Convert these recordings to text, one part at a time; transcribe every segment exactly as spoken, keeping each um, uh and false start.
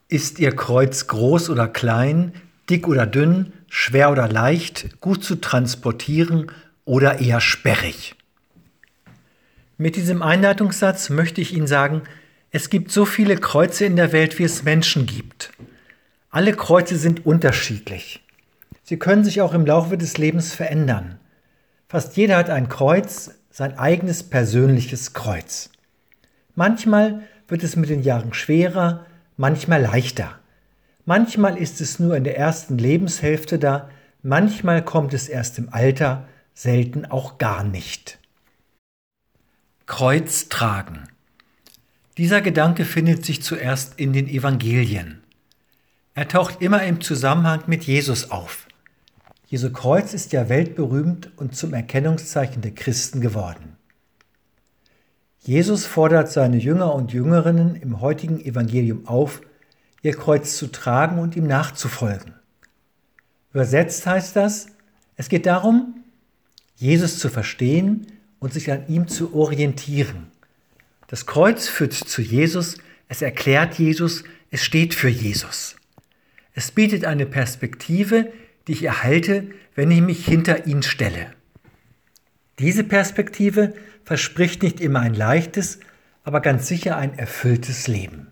Ist Ihr Kreuz groß oder klein, dick oder dünn, schwer oder leicht, gut zu transportieren oder eher sperrig? Mit diesem Einleitungssatz möchte ich Ihnen sagen, es gibt so viele Kreuze in der Welt, wie es Menschen gibt. Alle Kreuze sind unterschiedlich. Sie können sich auch im Laufe des Lebens verändern. Fast jeder hat ein Kreuz, sein eigenes persönliches Kreuz. Manchmal wird es mit den Jahren schwerer, manchmal leichter. Manchmal ist es nur in der ersten Lebenshälfte da, manchmal kommt es erst im Alter, selten auch gar nicht. Kreuz tragen. Dieser Gedanke findet sich zuerst in den Evangelien. Er taucht immer im Zusammenhang mit Jesus auf. Jesu Kreuz ist ja weltberühmt und zum Erkennungszeichen der Christen geworden. Jesus fordert seine Jünger und Jüngerinnen im heutigen Evangelium auf, ihr Kreuz zu tragen und ihm nachzufolgen. Übersetzt heißt das, es geht darum, Jesus zu verstehen und sich an ihm zu orientieren. Das Kreuz führt zu Jesus, es erklärt Jesus, es steht für Jesus. Es bietet eine Perspektive, die ich erhalte, wenn ich mich hinter ihn stelle. Diese Perspektive verspricht nicht immer ein leichtes, aber ganz sicher ein erfülltes Leben.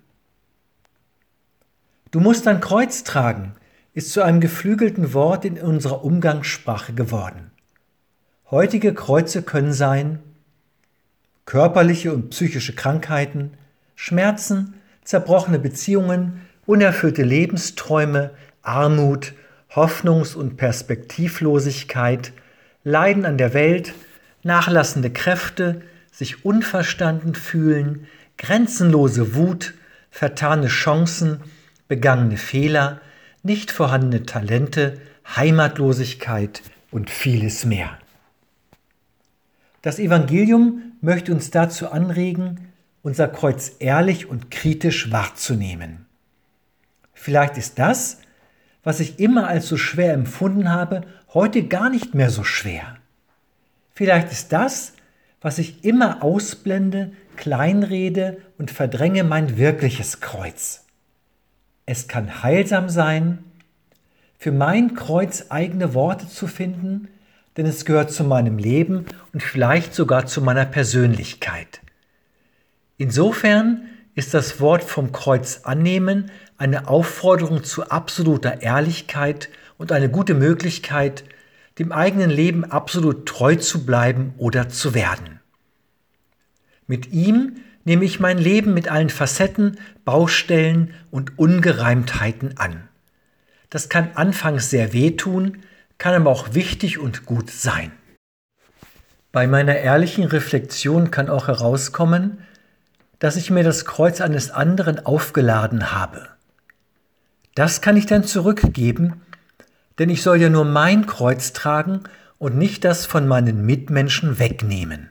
Du musst dein Kreuz tragen, ist zu einem geflügelten Wort in unserer Umgangssprache geworden. Heutige Kreuze können sein körperliche und psychische Krankheiten, Schmerzen, zerbrochene Beziehungen, unerfüllte Lebensträume, Armut, Hoffnungs- und Perspektivlosigkeit, Leiden an der Welt, nachlassende Kräfte, sich unverstanden fühlen, grenzenlose Wut, vertane Chancen, begangene Fehler, nicht vorhandene Talente, Heimatlosigkeit und vieles mehr. Das Evangelium möchte uns dazu anregen, unser Kreuz ehrlich und kritisch wahrzunehmen. Vielleicht ist das, was ich immer als so schwer empfunden habe, heute gar nicht mehr so schwer. Vielleicht ist das, was ich immer ausblende, kleinrede und verdränge, mein wirkliches Kreuz. Es kann heilsam sein, für mein Kreuz eigene Worte zu finden, denn es gehört zu meinem Leben und vielleicht sogar zu meiner Persönlichkeit. Insofern ist das Wort vom Kreuz annehmen eine Aufforderung zu absoluter Ehrlichkeit und eine gute Möglichkeit, dem eigenen Leben absolut treu zu bleiben oder zu werden. Mit ihm nehme ich mein Leben mit allen Facetten, Baustellen und Ungereimtheiten an. Das kann anfangs sehr wehtun, kann aber auch wichtig und gut sein. Bei meiner ehrlichen Reflexion kann auch herauskommen, dass ich mir das Kreuz eines anderen aufgeladen habe. Das kann ich dann zurückgeben, denn ich soll ja nur mein Kreuz tragen und nicht das von meinen Mitmenschen wegnehmen.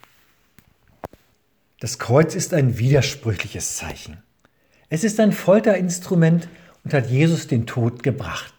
Das Kreuz ist ein widersprüchliches Zeichen. Es ist ein Folterinstrument und hat Jesus den Tod gebracht.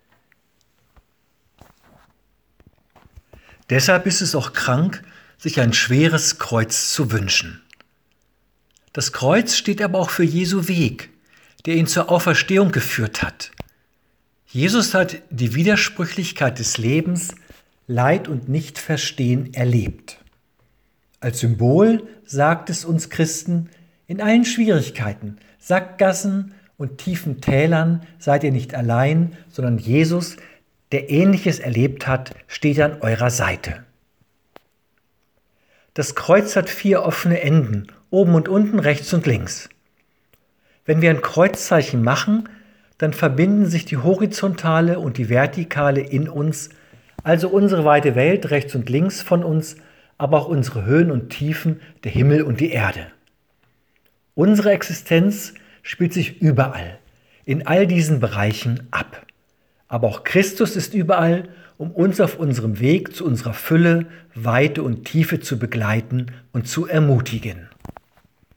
Deshalb ist es auch krank, sich ein schweres Kreuz zu wünschen. Das Kreuz steht aber auch für Jesu Weg, der ihn zur Auferstehung geführt hat. Jesus hat die Widersprüchlichkeit des Lebens, Leid und Nichtverstehen erlebt. Als Symbol sagt es uns Christen, in allen Schwierigkeiten, Sackgassen und tiefen Tälern seid ihr nicht allein, sondern Jesus, der Ähnliches erlebt hat, steht an eurer Seite. Das Kreuz hat vier offene Enden, oben und unten, rechts und links. Wenn wir ein Kreuzzeichen machen, dann verbinden sich die horizontale und die vertikale in uns, also unsere weite Welt rechts und links von uns, aber auch unsere Höhen und Tiefen, der Himmel und die Erde. Unsere Existenz spielt sich überall, in all diesen Bereichen ab. Aber auch Christus ist überall, um uns auf unserem Weg zu unserer Fülle, Weite und Tiefe zu begleiten und zu ermutigen.